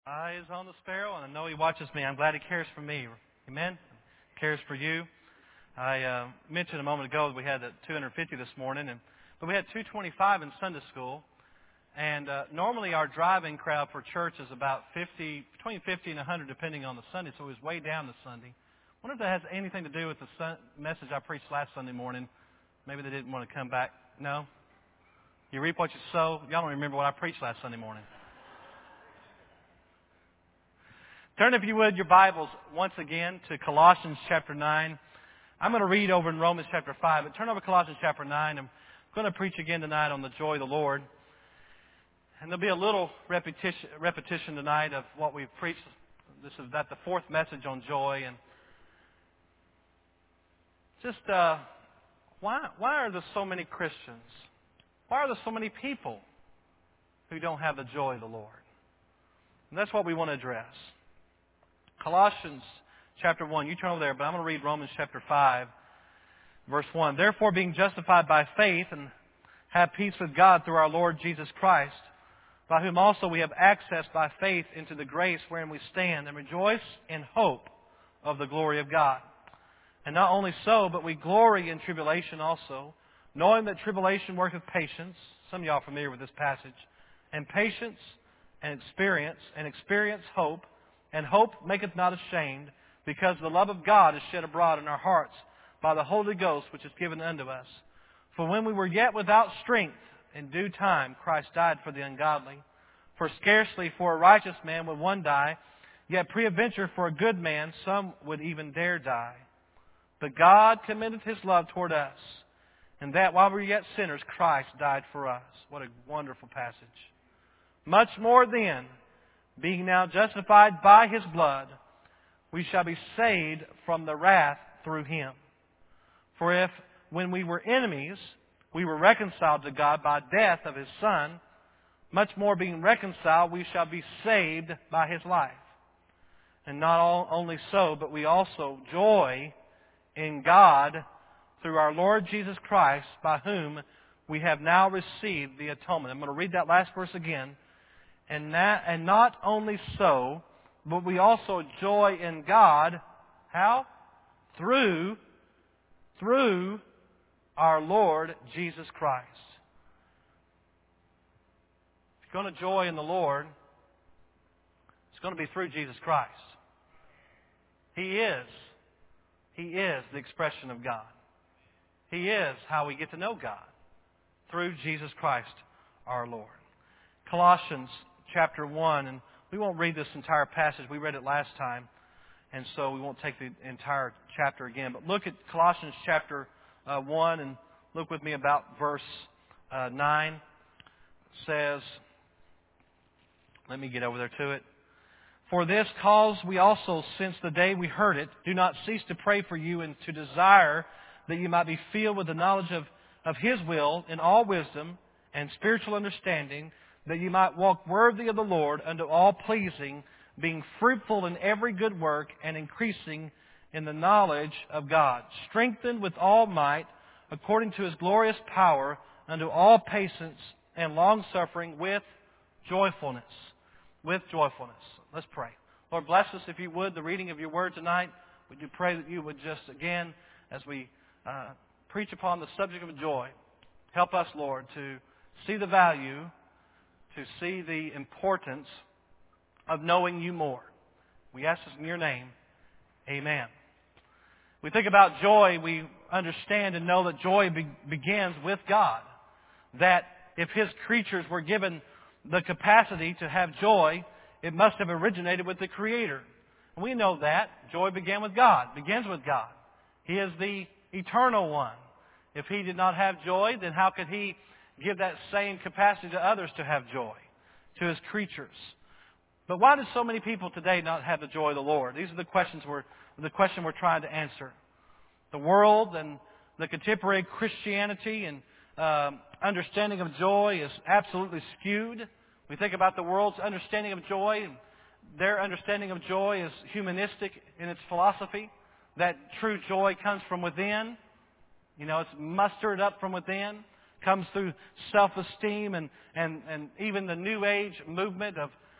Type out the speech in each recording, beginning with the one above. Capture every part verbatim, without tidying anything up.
eyes on the sparrow, and I know He watches me. I'm glad He cares for me. Amen? Cares for you. I uh, mentioned a moment ago that we had two hundred fifty this morning, and but we had two twenty-five in Sunday school. And uh, normally our driving crowd for church is about fifty, between fifty and one hundred, depending on the Sunday. So it was way down this Sunday. I wonder if that has anything to do with the sun- message I preached last Sunday morning. Maybe they didn't want to come back. No? You reap what you sow. Y'all don't remember what I preached last Sunday morning. Turn, if you would, your Bibles once again to Colossians chapter nine. I'm going to read over in Romans chapter five, but turn over to Colossians chapter nine. I'm going to preach again tonight on the joy of the Lord. And there'll be a little repetition, repetition tonight of what we've preached. This is that the fourth message on joy. And just uh, why why are there so many Christians? Why are there so many people who don't have the joy of the Lord? And that's what we want to address. Colossians chapter one. You turn over there, but I'm going to read Romans chapter five, verse one. Therefore, being justified by faith and have peace with God through our Lord Jesus Christ, by whom also we have access by faith into the grace wherein we stand, and rejoice in hope of the glory of God. And not only so, but we glory in tribulation also, knowing that tribulation worketh patience. Some of y'all are familiar with this passage. And patience and experience, and experience hope, and hope maketh not ashamed, because the love of God is shed abroad in our hearts by the Holy Ghost which is given unto us. For when we were yet without strength, in due time Christ died for the ungodly. For scarcely for a righteous man would one die, yet peradventure for a good man some would even dare die. But God commendeth His love toward us, and that while we were yet sinners, Christ died for us. What a wonderful passage. Much more then, being now justified by His blood, we shall be saved from the wrath through Him. For if, when we were enemies, we were reconciled to God by death of His Son, much more being reconciled, we shall be saved by His life. And not all, only so, but we also joy in God through our Lord Jesus Christ, by whom we have now received the atonement. I'm going to read that last verse again. And, that, and not only so, but we also joy in God. How? Through, through our Lord Jesus Christ. If you're going to joy in the Lord, it's going to be through Jesus Christ. He is. He is the expression of God. He is how we get to know God. Through Jesus Christ our Lord. Colossians chapter one, and we won't read this entire passage. We read it last time, and so we won't take the entire chapter again. But look at Colossians chapter uh, one, and look with me about verse uh, nine. It says, let me get over there to it. For this cause we also, since the day we heard it, do not cease to pray for you and to desire that you might be filled with the knowledge of, of His will in all wisdom and spiritual understanding, that you might walk worthy of the Lord unto all pleasing, being fruitful in every good work and increasing in the knowledge of God, strengthened with all might according to His glorious power unto all patience and long-suffering with joyfulness. With joyfulness. Let's pray. Lord, bless us, if you would, the reading of your word tonight. We do pray that you would just, again, as we uh, preach upon the subject of joy, help us, Lord, to see the value, to see the importance of knowing you more. We ask this in your name. Amen. We think about joy, we understand and know that joy be- begins with God. That if His creatures were given the capacity to have joy, it must have originated with the Creator. And we know that. Joy began with God, begins with God. He is the eternal one. If He did not have joy, then how could He give that same capacity to others to have joy, to His creatures? But why do so many people today not have the joy of the Lord? These are the questions we're, the question we're trying to answer. The world and the contemporary Christianity and um, understanding of joy is absolutely skewed. We think about the world's understanding of joy, and their understanding of joy is humanistic in its philosophy, that true joy comes from within. You know, it's mustered up from within, comes through self-esteem and, and, and even the New Age movement of,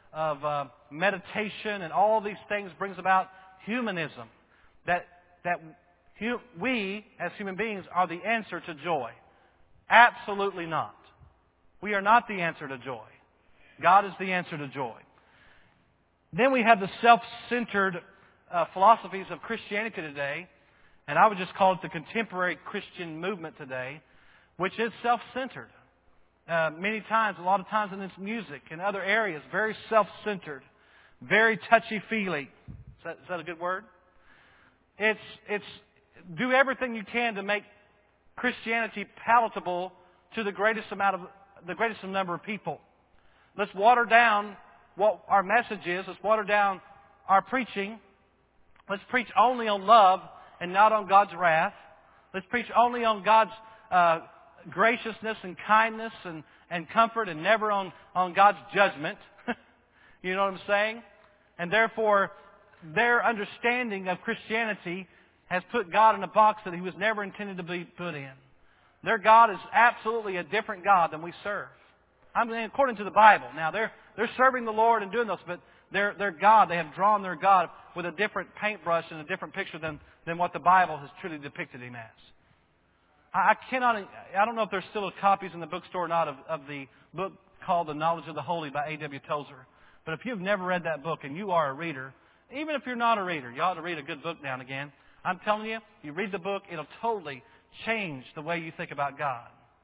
of uh, meditation and all these things brings about humanism. That, that hu- we, as human beings, are the answer to joy. Absolutely not. We are not the answer to joy. God is the answer to joy. Then we have the self-centered uh, philosophies of Christianity today, and I would just call it the contemporary Christian movement today, which is self-centered. Uh, many times, a lot of times in its music and other areas, very self-centered, very touchy-feely. Is that, is that a good word? It's, it's do everything you can to make Christianity palatable to the greatest amount of the greatest number of people. Let's water down what our message is. Let's water down our preaching. Let's preach only on love and not on God's wrath. Let's preach only on God's uh, graciousness and kindness and, and comfort, and never on, on God's judgment. You know what I'm saying? And therefore, their understanding of Christianity has put God in a box that He was never intended to be put in. Their God is absolutely a different God than we serve. I mean, according to the Bible. Now, they're they're serving the Lord and doing this, but their their God, they have drawn their God with a different paintbrush and a different picture than, than what the Bible has truly depicted Him as. I cannot, I don't know if there's still copies in the bookstore or not of, of the book called The Knowledge of the Holy by A W Tozer. But if you've never read that book and you are a reader, even if you're not a reader, you ought to read a good book now and again. I'm telling you, you read the book, it'll totally change the way you think about God.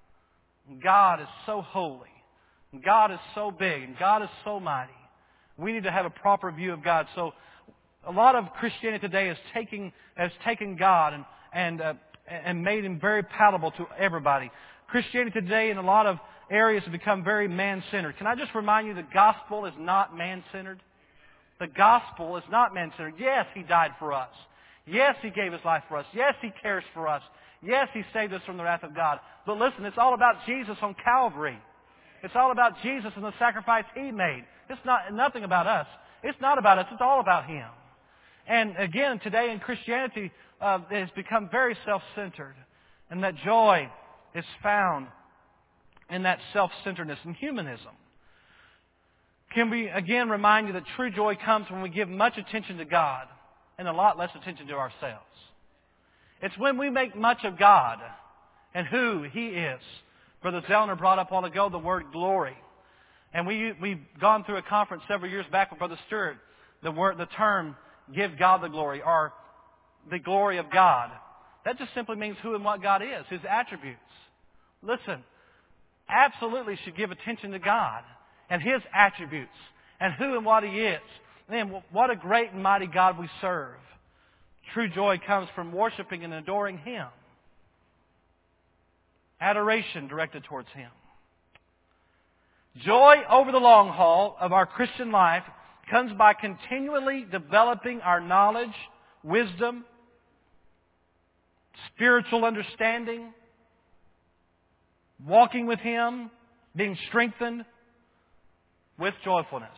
God is so holy. God is so big. And God is so mighty. We need to have a proper view of God. So a lot of Christianity today is taking, has taken God and, and, uh, and made Him very palatable to everybody. Christianity today in a lot of areas has become very man-centered. Can I just remind you, the gospel is not man-centered? The gospel is not man-centered. Yes, He died for us. Yes, He gave His life for us. Yes, He cares for us. Yes, He saved us from the wrath of God. But listen, it's all about Jesus on Calvary. It's all about Jesus and the sacrifice He made. It's not nothing about us. It's not about us. It's all about Him. And again, today in Christianity, uh, it has become very self-centered. And that joy is found in that self-centeredness and humanism. Can we again remind you that true joy comes when we give much attention to God and a lot less attention to ourselves. It's when we make much of God and who He is. Brother Zellner brought up a while ago the word glory. And we, we've gone through a conference several years back with Brother Stewart, the, word, the term, give God the glory, or the glory of God. That just simply means who and what God is, His attributes. Listen, absolutely should give attention to God and His attributes and who and what He is. Man, what a great and mighty God we serve. True joy comes from worshiping and adoring Him. Adoration directed towards Him. Joy over the long haul of our Christian life comes by continually developing our knowledge, wisdom, spiritual understanding, walking with Him, being strengthened with joyfulness.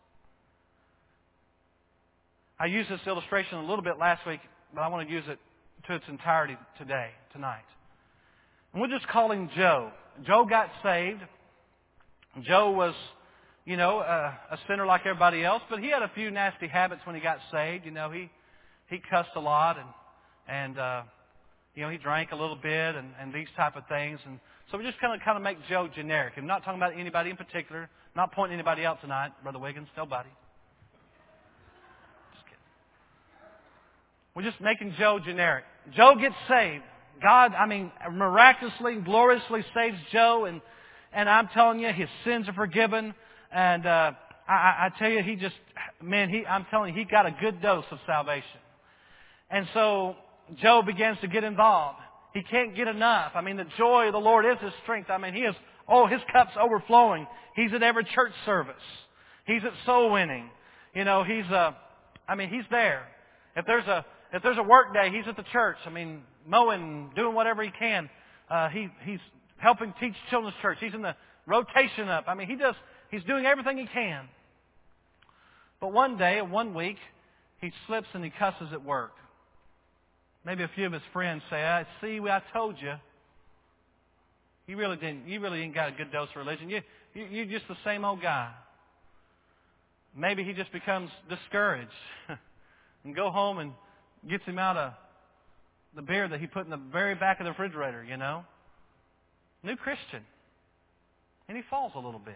I used this illustration a little bit last week, but I want to use it to its entirety today, tonight. And we'll just call him Joe. Joe got saved. Joe was, you know, a, a sinner like everybody else, but he had a few nasty habits when he got saved. You know, he he cussed a lot, and and uh, you know, he drank a little bit, and, and these type of things. And so we just kind of kind of make Joe generic. I'm not talking about anybody in particular. Not pointing anybody out tonight, Brother Wiggins. Nobody. We're just making Joe generic. Joe gets saved. God, I mean, miraculously and gloriously saves Joe, and and I'm telling you, his sins are forgiven. And uh, I, I tell you, he just, man, he, I'm telling you, he got a good dose of salvation. And so Joe begins to get involved. He can't get enough. I mean, the joy of the Lord is his strength. I mean, he is, oh, his cup's overflowing. He's at every church service. He's at soul winning. You know, he's, uh, I mean, he's there. If there's a If there's a work day, he's at the church. I mean, mowing, doing whatever he can. Uh, he, he's helping teach children's church. He's in the rotation up. I mean, he does, he's doing everything he can. But one day, one week, he slips and he cusses at work. Maybe a few of his friends say, I see, I told you. You really didn't, you really ain't got a good dose of religion. You, you, you're just the same old guy. Maybe he just becomes discouraged and go home and gets him out of the beer that he put in the very back of the refrigerator, you know. New Christian. And he falls a little bit.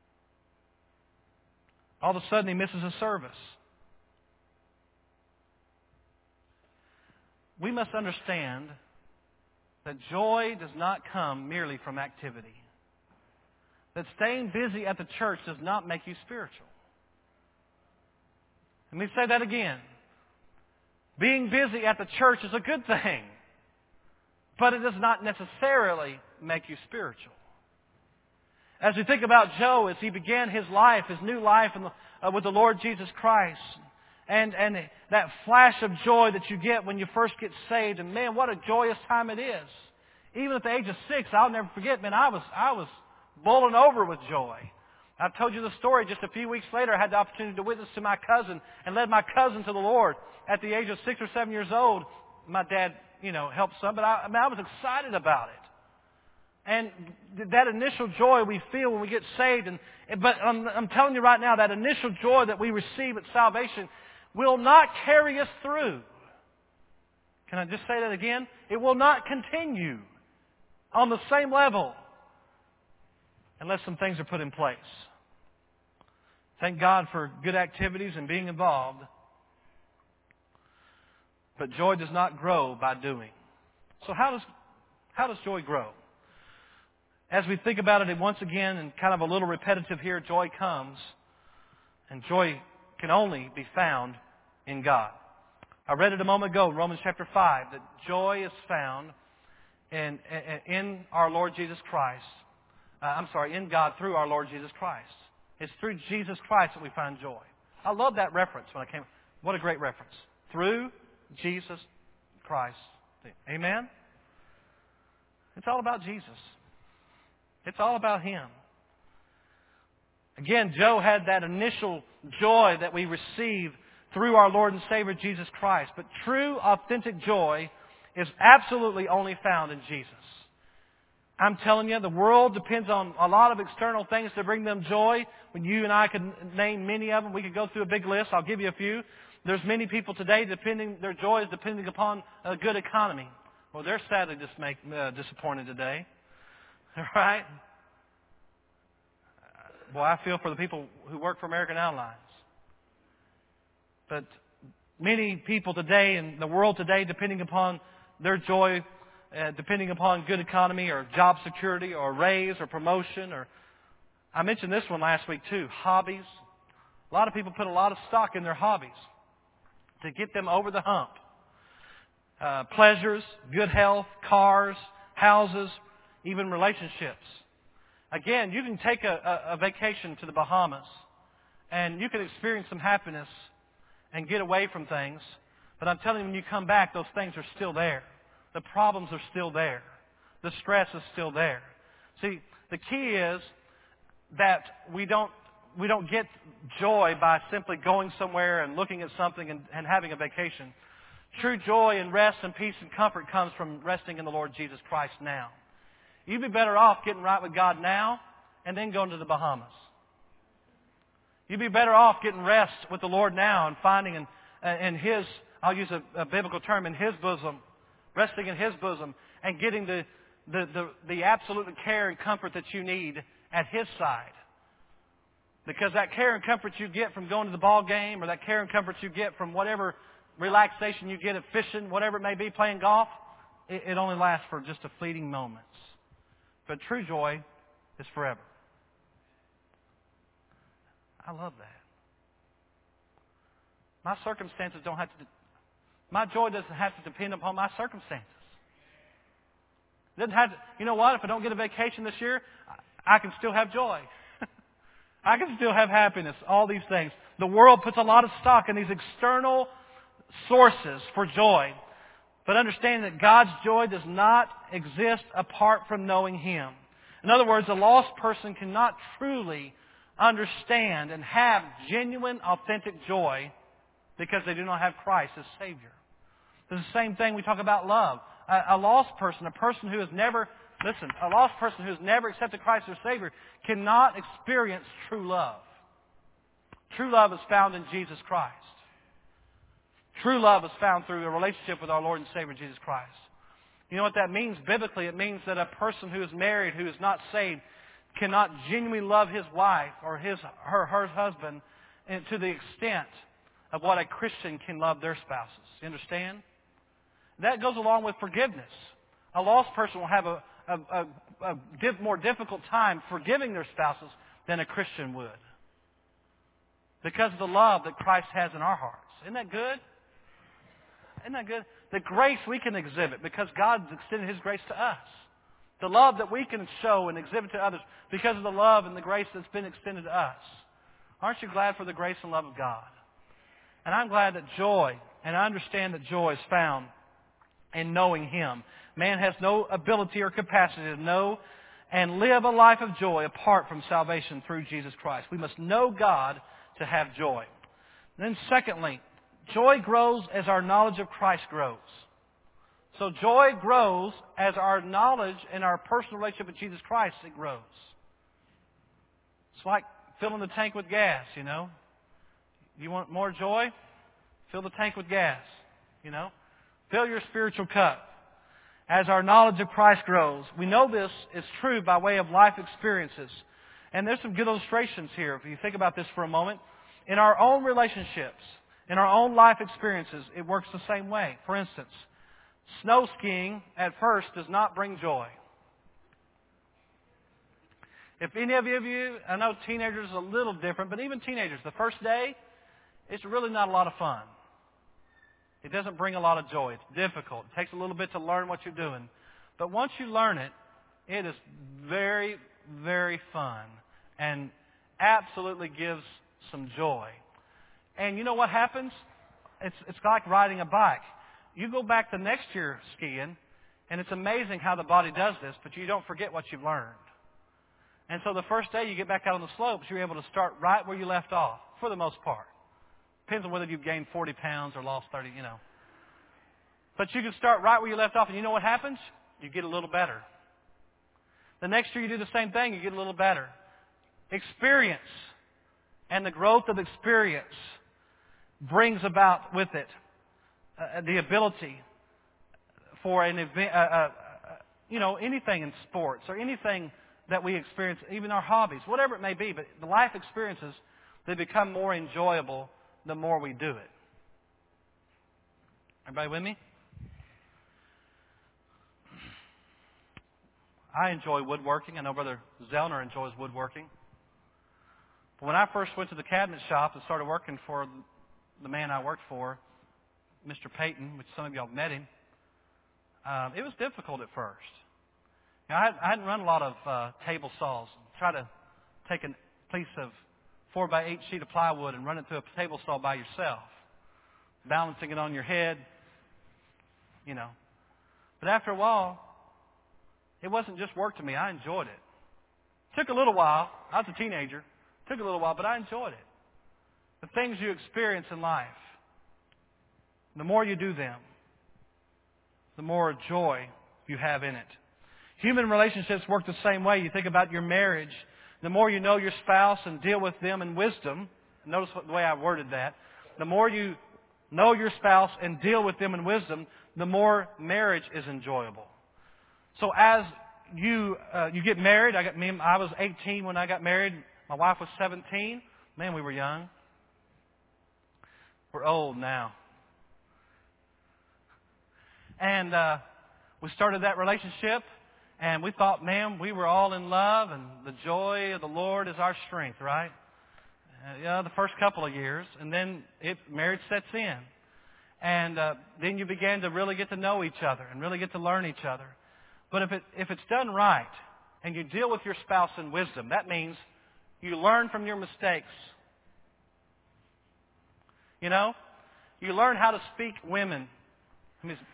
All of a sudden he misses a service. We must understand that joy does not come merely from activity. That staying busy at the church does not make you spiritual. Let me say that again. Being busy at the church is a good thing, but it does not necessarily make you spiritual. As we think about Joe, as he began his life, his new life in the, uh, with the Lord Jesus Christ, and, and that flash of joy that you get when you first get saved, and man, what a joyous time it is. Even at the age of six, I'll never forget, man, I was, I was bowling over with joy. I've told you the story. Just a few weeks later, I had the opportunity to witness to my cousin and led my cousin to the Lord at the age of six or seven years old. My dad, you know, helped some, but I, I mean, I was excited about it. And that initial joy we feel when we get saved, and but I'm, I'm telling you right now, that initial joy that we receive at salvation will not carry us through. Can I just say that again? It will not continue on the same level unless some things are put in place. Thank God for good activities and being involved. But joy does not grow by doing. So how does how does joy grow? As we think about it once again, and kind of a little repetitive here, joy comes, and joy can only be found in God. I read it a moment ago, Romans chapter five, that joy is found in, in our Lord Jesus Christ. Uh, I'm sorry, in God through our Lord Jesus Christ. It's through Jesus Christ that we find joy. I love that reference when I came. What a great reference. Through Jesus Christ. Amen? It's all about Jesus. It's all about Him. Again, Joe had that initial joy that we receive through our Lord and Savior Jesus Christ. But true, authentic joy is absolutely only found in Jesus. I'm telling you, the world depends on a lot of external things to bring them joy. When you and I could name many of them, we could go through a big list. I'll give you a few. There's many people today depending their joy is depending upon a good economy. Well, they're sadly just make, uh, disappointed today. Right? Boy, I feel for the people who work for American Airlines. But many people today in the world today, depending upon their joy, uh, depending upon good economy or job security or raise or promotion, or I mentioned this one last week too, hobbies. A lot of people put a lot of stock in their hobbies to get them over the hump. Uh, pleasures, good health, cars, houses, even relationships. Again, you can take a, a, a vacation to the Bahamas and you can experience some happiness and get away from things. But I'm telling you, when you come back, those things are still there. The problems are still there. The stress is still there. See, the key is that we don't we don't get joy by simply going somewhere and looking at something and, and having a vacation. True joy and rest and peace and comfort comes from resting in the Lord Jesus Christ now. You'd be better off getting right with God now and then going to the Bahamas. You'd be better off getting rest with the Lord now and finding in, in His, I'll use a, a biblical term, in His bosom, resting in His bosom and getting the, the, the, the absolute care and comfort that you need at His side. Because that care and comfort you get from going to the ball game, or that care and comfort you get from whatever relaxation you get at fishing, whatever it may be, playing golf, it, it only lasts for just a fleeting moments. But true joy is forever. I love that. My circumstances don't have to, my joy doesn't have to depend upon my circumstances. It doesn't have to, you know what? If I don't get a vacation this year, I can still have joy. I can still have happiness, all these things. The world puts a lot of stock in these external sources for joy. But understand that God's joy does not exist apart from knowing Him. In other words, a lost person cannot truly understand and have genuine, authentic joy because they do not have Christ as Savior. It's the same thing we talk about love. A, a lost person, a person who has never, listen, a lost person who has never accepted Christ as Savior cannot experience true love. True love is found in Jesus Christ. True love is found through a relationship with our Lord and Savior, Jesus Christ. You know what that means biblically? It means that a person who is married, who is not saved, cannot genuinely love his wife or his, her, her husband to the extent of what a Christian can love their spouses. You understand? That goes along with forgiveness. A lost person will have a, a, a, a diff, more difficult time forgiving their spouses than a Christian would, because of the love that Christ has in our hearts. Isn't that good? Isn't that good? The grace we can exhibit because God's extended His grace to us. The love that we can show and exhibit to others because of the love and the grace that's been extended to us. Aren't you glad for the grace and love of God? And I'm glad that joy, and I understand that joy is found in knowing Him. Man has no ability or capacity to know and live a life of joy apart from salvation through Jesus Christ. We must know God to have joy. And then secondly, joy grows as our knowledge of Christ grows. So joy grows as our knowledge and our personal relationship with Jesus Christ, it grows. It's like filling the tank with gas, you know. You want more joy? Fill the tank with gas, you know. Fill your spiritual cup. As our knowledge of Christ grows, we know this is true by way of life experiences. And there's some good illustrations here. If you think about this for a moment, in our own relationships, in our own life experiences, it works the same way. For instance, snow skiing at first does not bring joy. If any of you, I know teenagers are a little different, but even teenagers, the first day, it's really not a lot of fun. It doesn't bring a lot of joy. It's difficult. It takes a little bit to learn what you're doing. But once you learn it, it is very, very fun and absolutely gives some joy. And you know what happens? It's, it's like riding a bike. You go back the next year skiing, and it's amazing how the body does this, but you don't forget what you've learned. And so the first day you get back out on the slopes, you're able to start right where you left off, for the most part. Depends on whether you've gained forty pounds or lost thirty, you know. But you can start right where you left off, and you know what happens? You get a little better. The next year you do the same thing, you get a little better. Experience and the growth of experience brings about with it uh, the ability for an event, uh, uh, you know, anything in sports or anything that we experience, even our hobbies, whatever it may be. But the life experiences, they become more enjoyable the more we do it. Everybody with me? I enjoy woodworking. I know Brother Zellner enjoys woodworking. But when I first went to the cabinet shop and started working for the man I worked for, Mister Payton, which some of y'all met him, um, it was difficult at first. Now, I, had, I hadn't run a lot of uh, table saws. Try to take a piece of four by eight sheet of plywood and run it through a table saw by yourself, balancing it on your head, you know. But after a while, it wasn't just work to me. I enjoyed it. Took a little while. I was a teenager. Took a little while, but I enjoyed it. The things you experience in life, the more you do them, the more joy you have in it. Human relationships work the same way. You think about your marriage. The more you know your spouse and deal with them in wisdom, notice what, the way I worded that, the more you know your spouse and deal with them in wisdom, the more marriage is enjoyable. So as you uh, you get married, I got me. I was eighteen when I got married. My wife was seventeen. Man, we were young. We're old now. And uh, we started that relationship, and we thought, man, we were all in love, and the joy of the Lord is our strength, right? Uh, yeah, the first couple of years, and then it, marriage sets in. And uh, then you begin to really get to know each other and really get to learn each other. But if it if it's done right, and you deal with your spouse in wisdom, that means you learn from your mistakes. You know? You learn how to speak women. I mean,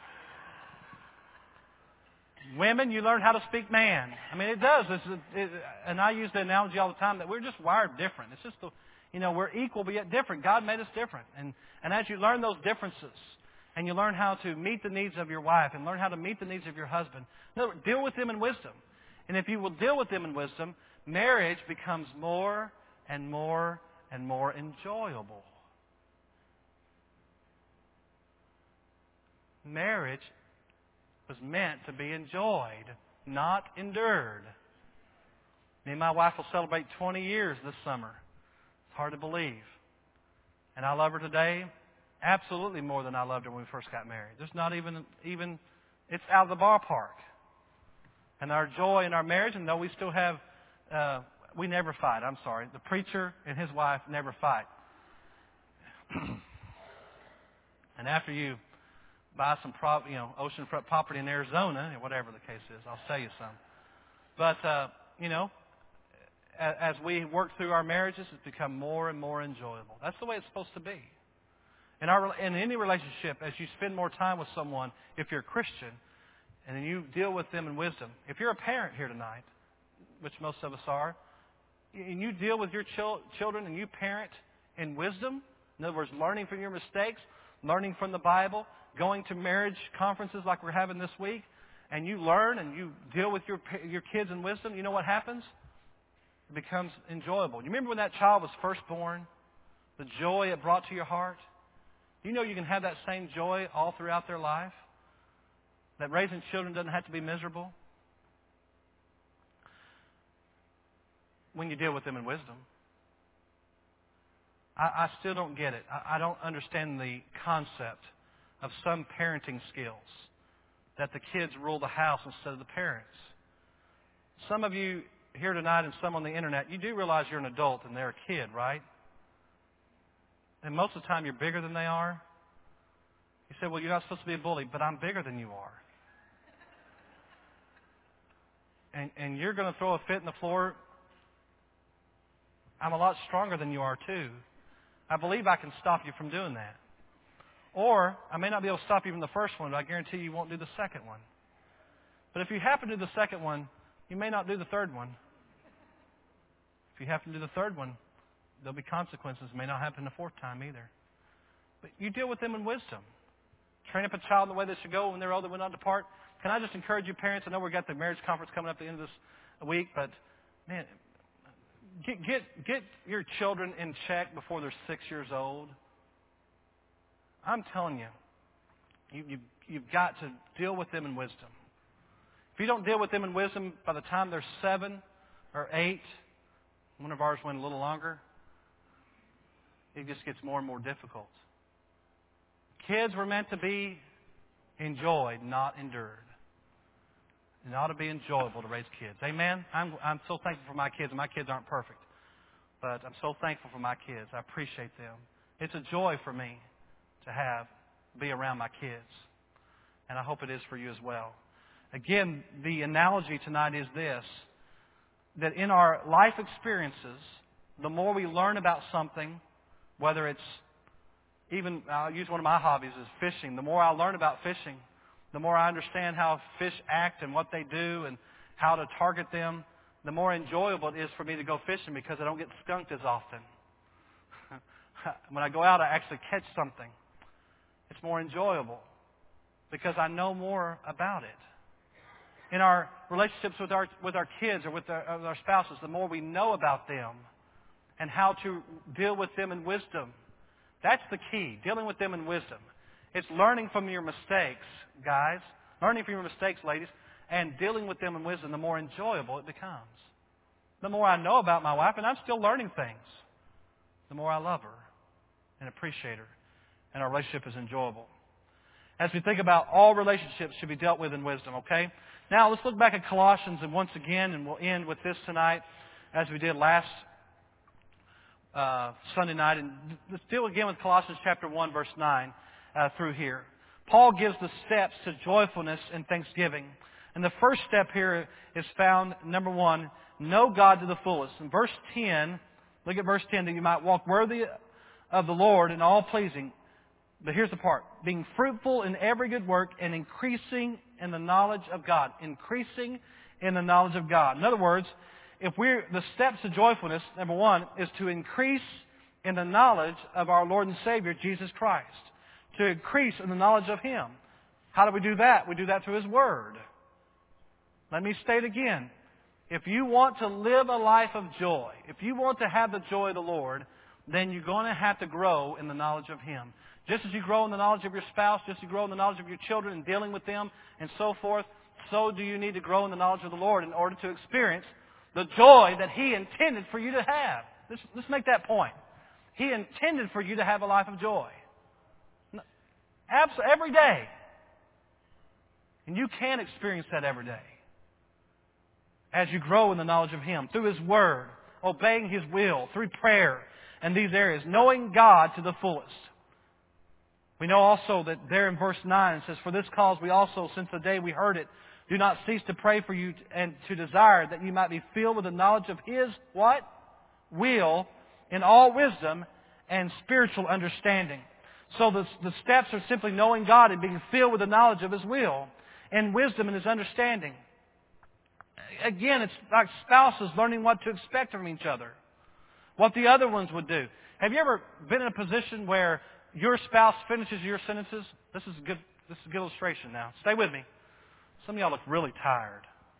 women, you learn how to speak man. I mean, it does. It's, it, and I use the analogy all the time that we're just wired different. It's just, the, you know, we're equal but yet different. God made us different. And, and as you learn those differences, and you learn how to meet the needs of your wife and learn how to meet the needs of your husband, in other words, deal with them in wisdom. And if you will deal with them in wisdom, marriage becomes more and more and more enjoyable. Marriage was meant to be enjoyed, not endured. Me and my wife will celebrate twenty years this summer. It's hard to believe. And I love her today absolutely more than I loved her when we first got married. There's not even, even it's out of the ballpark. And our joy in our marriage, and though we still have, uh, we never fight, I'm sorry. The preacher and his wife never fight. And after you buy some prop, you know, oceanfront property in Arizona, or whatever the case is, I'll sell you some. But, uh, you know, as, as we work through our marriages, it's become more and more enjoyable. That's the way it's supposed to be. In, our, in any relationship, as you spend more time with someone, if you're a Christian, and then you deal with them in wisdom. If you're a parent here tonight, which most of us are, and you deal with your chil- children and you parent in wisdom, in other words, learning from your mistakes, learning from the Bible, going to marriage conferences like we're having this week, and you learn and you deal with your your kids in wisdom, you know what happens? It becomes enjoyable. You remember when that child was first born? The joy it brought to your heart? You know you can have that same joy all throughout their life? That raising children doesn't have to be miserable? When you deal with them in wisdom. I, I still don't get it. I, I don't understand the concept of some parenting skills. That the kids rule the house instead of the parents. Some of you here tonight and some on the internet, you do realize you're an adult and they're a kid, right? And most of the time you're bigger than they are. You say, well, you're not supposed to be a bully, but I'm bigger than you are. And, and you're going to throw a fit in the floor. I'm a lot stronger than you are, too. I believe I can stop you from doing that. Or, I may not be able to stop you from the first one, but I guarantee you won't do the second one. But if you happen to do the second one, you may not do the third one. If you happen to do the third one, there'll be consequences. It may not happen the fourth time either. But you deal with them in wisdom. Train up a child in the way they should go when they're old, they will not depart. Can I just encourage you parents? I know we've got the marriage conference coming up at the end of this week, but man, get get get your children in check before they're six years old. I'm telling you, you, you you've got to deal with them in wisdom. If you don't deal with them in wisdom by the time they're seven or eight, one of ours went a little longer, it just gets more and more difficult. Kids were meant to be enjoyed, not endured. It ought to be enjoyable to raise kids. Amen? I'm, I'm so thankful for my kids, and my kids aren't perfect. But I'm so thankful for my kids. I appreciate them. It's a joy for me to have, be around my kids. And I hope it is for you as well. Again, the analogy tonight is this, that in our life experiences, the more we learn about something, whether it's even, I'll use one of my hobbies is fishing. The more I learn about fishing, the more I understand how fish act and what they do and how to target them, the more enjoyable it is for me to go fishing because I don't get skunked as often. When I go out, I actually catch something. It's more enjoyable because I know more about it. In our relationships with our with our kids or with our, with our spouses, the more we know about them and how to deal with them in wisdom, that's the key, dealing with them in wisdom. It's learning from your mistakes, guys, learning from your mistakes, ladies, and dealing with them in wisdom, the more enjoyable it becomes. The more I know about my wife, and I'm still learning things, the more I love her and appreciate her, and our relationship is enjoyable. As we think about all relationships should be dealt with in wisdom, okay? Now, let's look back at Colossians and once again, and we'll end with this tonight, as we did last uh, Sunday night. And let's deal again with Colossians chapter one, verse nine uh, through here. Paul gives the steps to joyfulness and thanksgiving. And the first step here is found, number one, know God to the fullest. In verse ten, look at verse ten, that you might walk worthy of the Lord in all pleasing. But here's the part. Being fruitful in every good work and increasing in the knowledge of God. Increasing in the knowledge of God. In other words, if we're, the steps to joyfulness, number one, is to increase in the knowledge of our Lord and Savior, Jesus Christ. To increase in the knowledge of Him. How do we do that? We do that through His Word. Let me state again. If you want to live a life of joy, if you want to have the joy of the Lord, then you're going to have to grow in the knowledge of Him. Just as you grow in the knowledge of your spouse, just as you grow in the knowledge of your children and dealing with them and so forth, so do you need to grow in the knowledge of the Lord in order to experience the joy that He intended for you to have. Let's, let's make that point. He intended for you to have a life of joy. Absolutely, every day. And you can experience that every day. As you grow in the knowledge of Him, through His Word, obeying His will, through prayer, and these areas, knowing God to the fullest. We know also that there in verse nine it says, "For this cause we also, since the day we heard it, do not cease to pray for you and to desire that you might be filled with the knowledge of His," what? "Will, in all wisdom and spiritual understanding." So the, the steps are simply knowing God and being filled with the knowledge of His will and wisdom and His understanding. Again, it's like spouses learning what to expect from each other, what the other ones would do. Have you ever been in a position where your spouse finishes your sentences? This is a good, this is a good illustration now. Stay with me. Some of y'all look really tired.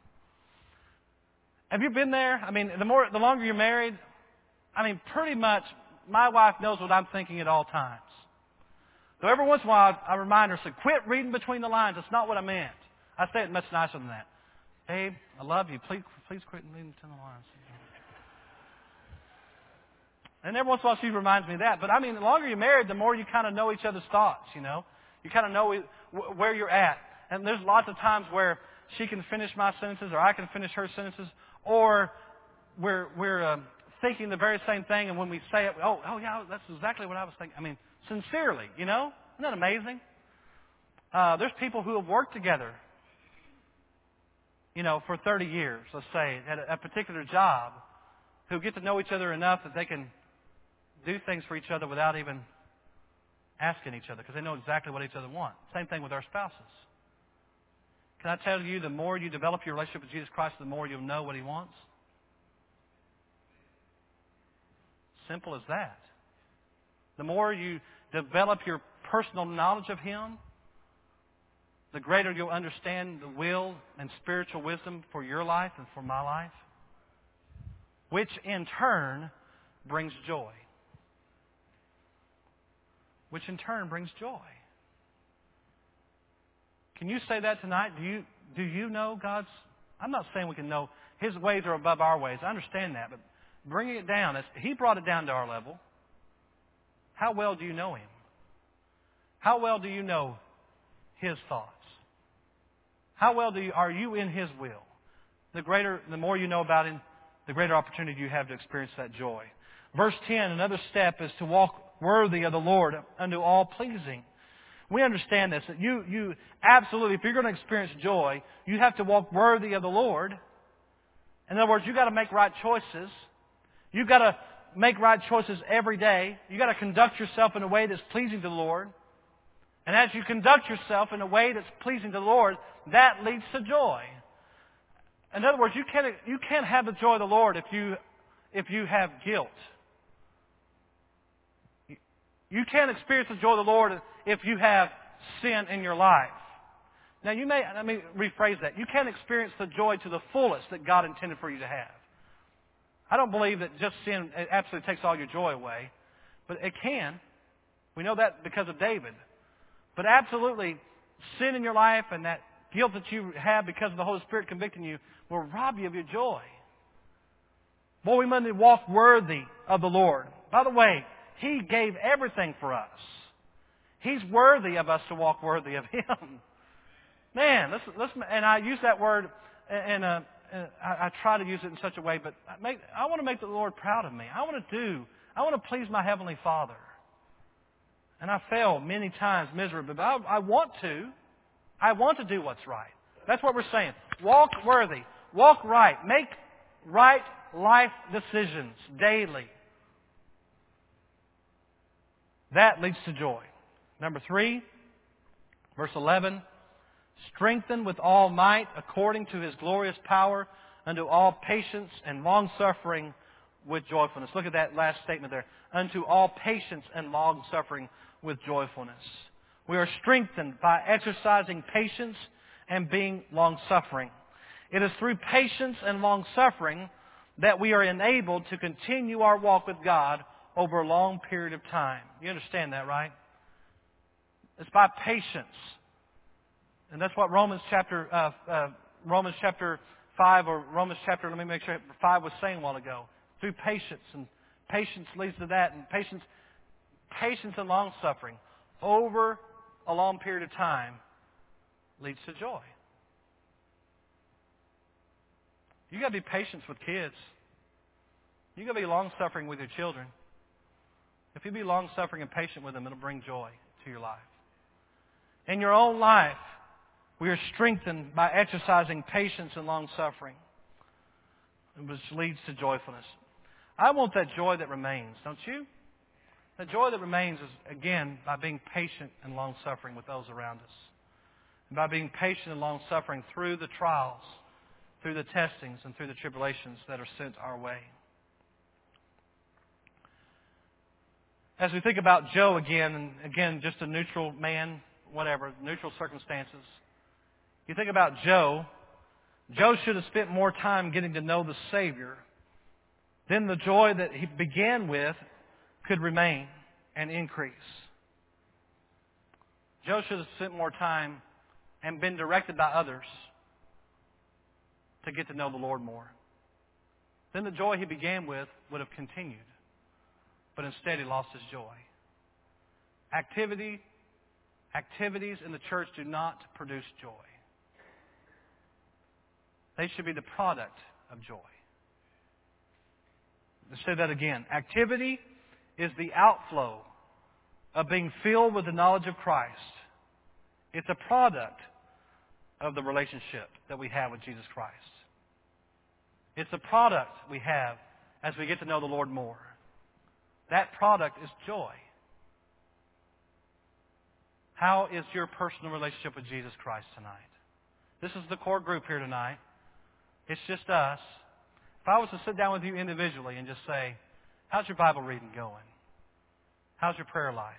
Have you been there? I mean, the more, the longer you're married, I mean, pretty much my wife knows what I'm thinking at all times. So every once in a while, I remind her, say, quit reading between the lines. That's not what I meant. I say it much nicer than that. Babe, I love you. Please, please quit reading between the lines. And every once in a while she reminds me of that. But I mean, the longer you're married, the more you kind of know each other's thoughts, you know. You kind of know where you're at. And there's lots of times where she can finish my sentences or I can finish her sentences. Or we're, we're uh, thinking the very same thing, and when we say it, oh, oh yeah, that's exactly what I was thinking. I mean, sincerely, you know? Isn't that amazing? Uh, there's people who have worked together, you know, for thirty years, let's say, at a, a particular job, who get to know each other enough that they can do things for each other without even asking each other, because they know exactly what each other want. Same thing with our spouses. Can I tell you, the more you develop your relationship with Jesus Christ, the more you'll know what He wants? Simple as that. The more you develop your personal knowledge of Him, the greater you'll understand the will and spiritual wisdom for your life and for my life, which in turn brings joy. Which in turn brings joy. Can you say that tonight? Do you, do you know God's... I'm not saying we can know His ways are above our ways. I understand that. But bringing it down, He brought it down to our level. How well do you know Him? How well do you know His thoughts? How well do you, are you in His will? The greater, the more you know about Him, the greater opportunity you have to experience that joy. Verse ten, another step is to walk worthy of the Lord unto all pleasing. We understand this, that you, you absolutely, if you're going to experience joy, you have to walk worthy of the Lord. In other words, you've got to make right choices. You've got to make right choices every day. You've got to conduct yourself in a way that's pleasing to the Lord. And as you conduct yourself in a way that's pleasing to the Lord, that leads to joy. In other words, you can't, you can't have the joy of the Lord if you, if you have guilt. You can't experience the joy of the Lord if you have sin in your life. Now, you may, let me rephrase that. You can't experience the joy to the fullest that God intended for you to have. I don't believe that just sin absolutely takes all your joy away, but it can. We know that because of David. But absolutely, sin in your life and that guilt that you have because of the Holy Spirit convicting you will rob you of your joy. Boy, we must walk worthy of the Lord. By the way, He gave everything for us. He's worthy of us to walk worthy of Him. Man, let's, let's, and I use that word, and uh, I, I try to use it in such a way, but I, make, I want to make the Lord proud of me. I want to do, I want to please my Heavenly Father. And I fail many times miserably, but I, I want to. I want to do what's right. That's what we're saying. Walk worthy. Walk right. Make right life decisions daily. That leads to joy. Number three, verse eleven. Strengthen with all might according to His glorious power unto all patience and long-suffering with joyfulness. Look at that last statement there. Unto all patience and long-suffering with joyfulness. We are strengthened by exercising patience and being long-suffering. It is through patience and long-suffering that we are enabled to continue our walk with God over a long period of time. You understand that, right? It's by patience. And that's what Romans chapter uh, uh, Romans chapter five or Romans chapter, let me make sure, five was saying a while ago. Through patience. And patience leads to that. And patience, patience and long-suffering over a long period of time leads to joy. You got to be patient with kids. You got to be long-suffering with your children. If you be long-suffering and patient with them, it'll bring joy to your life. In your own life, we are strengthened by exercising patience and long-suffering, which leads to joyfulness. I want that joy that remains, don't you? The joy that remains is, again, by being patient and long-suffering with those around us. And by being patient and long-suffering through the trials, through the testings, and through the tribulations that are sent our way. As we think about Joe again, and again, just a neutral man, whatever, neutral circumstances. You think about Joe. Joe should have spent more time getting to know the Savior. Then the joy that he began with could remain and increase. Joe should have spent more time and been directed by others to get to know the Lord more. Then the joy he began with would have continued. But instead he lost his joy. Activity, activities in the church do not produce joy. They should be the product of joy. Let's say that again. Activity is the outflow of being filled with the knowledge of Christ. It's a product of the relationship that we have with Jesus Christ. It's a product we have as we get to know the Lord more. That product is joy. How is your personal relationship with Jesus Christ tonight? This is the core group here tonight. It's just us. If I was to sit down with you individually and just say, how's your Bible reading going? How's your prayer life?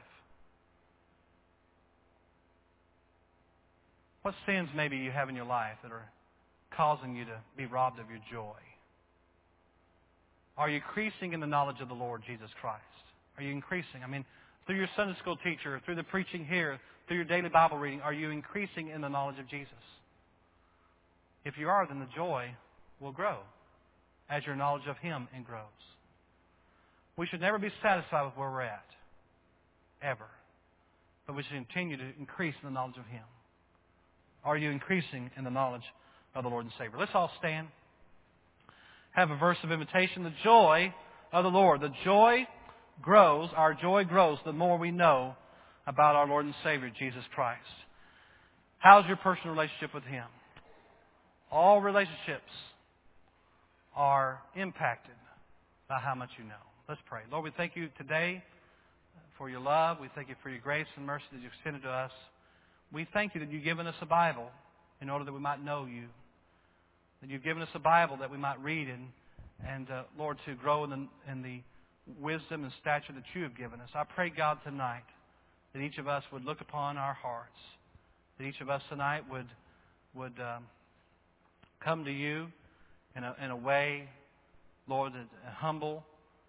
What sins maybe you have in your life that are causing you to be robbed of your joy? Are you increasing in the knowledge of the Lord Jesus Christ? Are you increasing? I mean, through your Sunday school teacher, through the preaching here, through your daily Bible reading, are you increasing in the knowledge of Jesus? If you are, then the joy will grow as your knowledge of Him grows. We should never be satisfied with where we're at, ever. But we should continue to increase in the knowledge of Him. Are you increasing in the knowledge of the Lord and Savior? Let's all stand. Have a verse of invitation. The joy of the Lord. The joy grows, our joy grows the more we know about our Lord and Savior, Jesus Christ. How's your personal relationship with Him? All relationships are impacted by how much you know. Let's pray. Lord, we thank you today for your love. We thank you for your grace and mercy that you've extended to us. We thank you that you've given us a Bible in order that we might know you. That you've given us a Bible that we might read and, and uh, Lord, to grow in the, in the wisdom and stature that you have given us. I pray, God, tonight that each of us would look upon our hearts. That each of us tonight would, would um, come to you in a, in a way, Lord, that, uh, humble.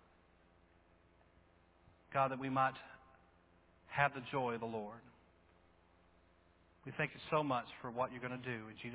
God, that we might have the joy of the Lord. We thank you so much for what you're going to do in Jesus'